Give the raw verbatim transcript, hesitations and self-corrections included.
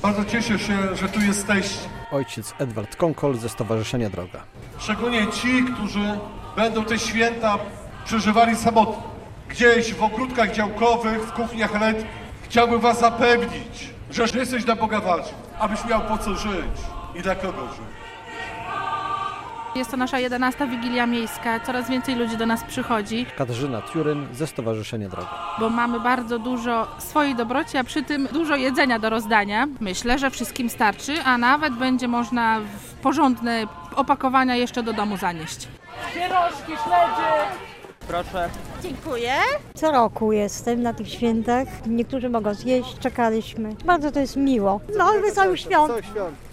Bardzo cieszę się, że tu jesteście. Ojciec Edward Konkol ze Stowarzyszenia Droga. Szczególnie ci, którzy będą te święta przeżywali samotnie. Gdzieś w ogródkach działkowych, w kuchniach letnich. Chciałbym was zapewnić, że jesteś na Boga ważny, abyś miał po co żyć i dla kogo żyć. Jest to nasza jedenasta Wigilia Miejska, coraz więcej ludzi do nas przychodzi. Katarzyna Tiuryn ze Stowarzyszenia Droga. Bo mamy bardzo dużo swojej dobroci, a przy tym dużo jedzenia do rozdania. Myślę, że wszystkim starczy, a nawet będzie można w porządne opakowania jeszcze do domu zanieść. Pierożki, śledzie! Proszę. Dziękuję. Co roku jestem na tych świętach. Niektórzy mogą zjeść, czekaliśmy. Bardzo to jest miło. No i wesołych świąt.